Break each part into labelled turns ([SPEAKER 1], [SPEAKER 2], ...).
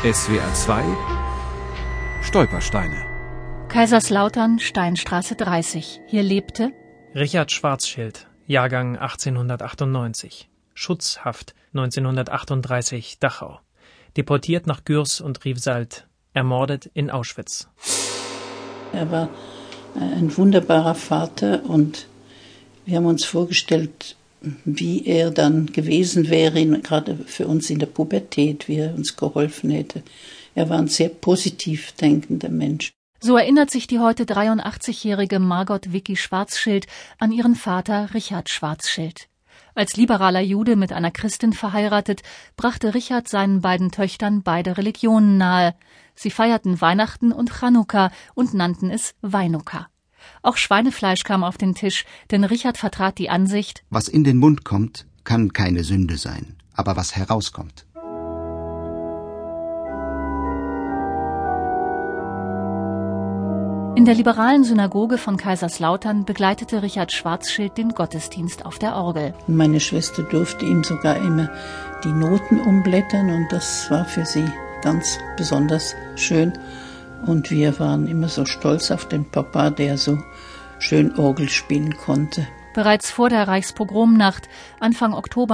[SPEAKER 1] SWR 2 Stolpersteine.
[SPEAKER 2] Kaiserslautern, Steinstraße 30. Hier lebte
[SPEAKER 3] Richard Schwarzschild, Jahrgang 1898. Schutzhaft 1938, Dachau. Deportiert nach Gürs und Rivesaltes. Ermordet in Auschwitz.
[SPEAKER 4] Er war ein wunderbarer Vater und wir haben uns vorgestellt, wie er dann gewesen wäre, gerade für uns in der Pubertät, wie er uns geholfen hätte. Er war ein sehr positiv denkender Mensch.
[SPEAKER 2] So erinnert sich die heute 83-jährige Margot Vicky Schwarzschild an ihren Vater Richard Schwarzschild. Als liberaler Jude mit einer Christin verheiratet, brachte Richard seinen beiden Töchtern beide Religionen nahe. Sie feierten Weihnachten und Chanukka und nannten es Weinuka. Auch Schweinefleisch kam auf den Tisch, denn Richard vertrat die Ansicht:
[SPEAKER 5] Was in den Mund kommt, kann keine Sünde sein, aber was herauskommt.
[SPEAKER 2] In der liberalen Synagoge von Kaiserslautern begleitete Richard Schwarzschild den Gottesdienst auf der Orgel.
[SPEAKER 4] Meine Schwester durfte ihm sogar immer die Noten umblättern und das war für sie ganz besonders schön. Und wir waren immer so stolz auf den Papa, der so schön Orgel spielen konnte.
[SPEAKER 2] Bereits vor der Reichspogromnacht, Anfang Oktober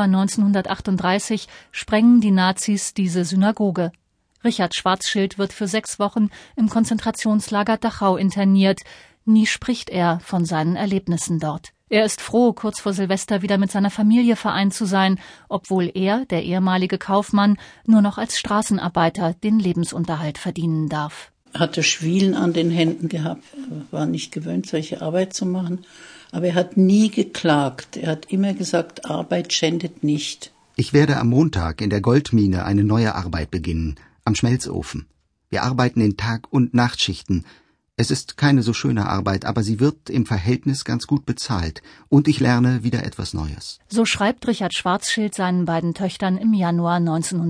[SPEAKER 2] 1938, sprengen die Nazis diese Synagoge. Richard Schwarzschild wird für 6 Wochen im Konzentrationslager Dachau interniert. Nie spricht er von seinen Erlebnissen dort. Er ist froh, kurz vor Silvester wieder mit seiner Familie vereint zu sein, obwohl er, der ehemalige Kaufmann, nur noch als Straßenarbeiter den Lebensunterhalt verdienen darf.
[SPEAKER 4] Er hatte Schwielen an den Händen gehabt, er war nicht gewöhnt, solche Arbeit zu machen, aber er hat nie geklagt. Er hat immer gesagt, Arbeit schändet nicht.
[SPEAKER 5] Ich werde am Montag in der Goldmine eine neue Arbeit beginnen, am Schmelzofen. Wir arbeiten in Tag- und Nachtschichten. Es ist keine so schöne Arbeit, aber sie wird im Verhältnis ganz gut bezahlt und ich lerne wieder etwas Neues.
[SPEAKER 2] So schreibt Richard Schwarzschild seinen beiden Töchtern im Januar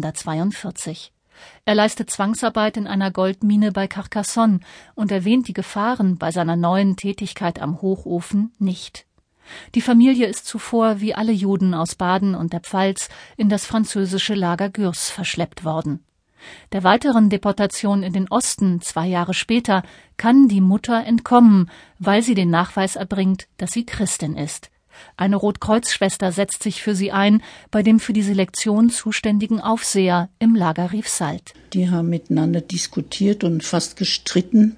[SPEAKER 2] 1942. Er leistet Zwangsarbeit in einer Goldmine bei Carcassonne und erwähnt die Gefahren bei seiner neuen Tätigkeit am Hochofen nicht. Die Familie ist zuvor, wie alle Juden aus Baden und der Pfalz, in das französische Lager Gürs verschleppt worden. Der weiteren Deportation in den Osten 2 Jahre später kann die Mutter entkommen, weil sie den Nachweis erbringt, dass sie Christin ist. Eine Rotkreuzschwester setzt sich für sie ein, bei dem für die Selektion zuständigen Aufseher im Lager Rivesaltes.
[SPEAKER 4] Die haben miteinander diskutiert und fast gestritten.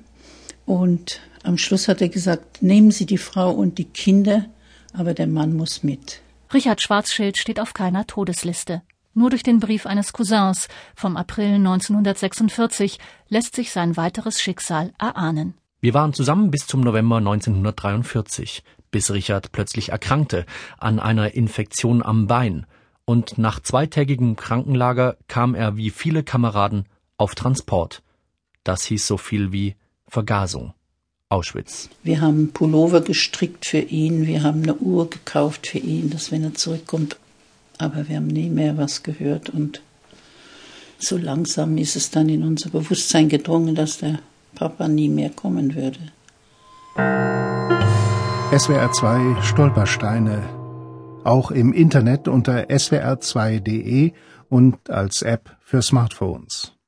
[SPEAKER 4] Und am Schluss hat er gesagt, nehmen Sie die Frau und die Kinder, aber der Mann muss mit.
[SPEAKER 2] Richard Schwarzschild steht auf keiner Todesliste. Nur durch den Brief eines Cousins vom April 1946 lässt sich sein weiteres Schicksal erahnen.
[SPEAKER 6] Wir waren zusammen bis zum November 1943, bis Richard plötzlich erkrankte an einer Infektion am Bein. Und nach 2-tägigem Krankenlager kam er wie viele Kameraden auf Transport. Das hieß so viel wie Vergasung. Auschwitz.
[SPEAKER 4] Wir haben Pullover gestrickt für ihn, wir haben eine Uhr gekauft für ihn, dass wenn er zurückkommt. Aber wir haben nie mehr was gehört und so langsam ist es dann in unser Bewusstsein gedrungen, dass der Papa nie mehr kommen würde.
[SPEAKER 7] SWR 2 Stolpersteine. Auch im Internet unter swr2.de und als App für Smartphones.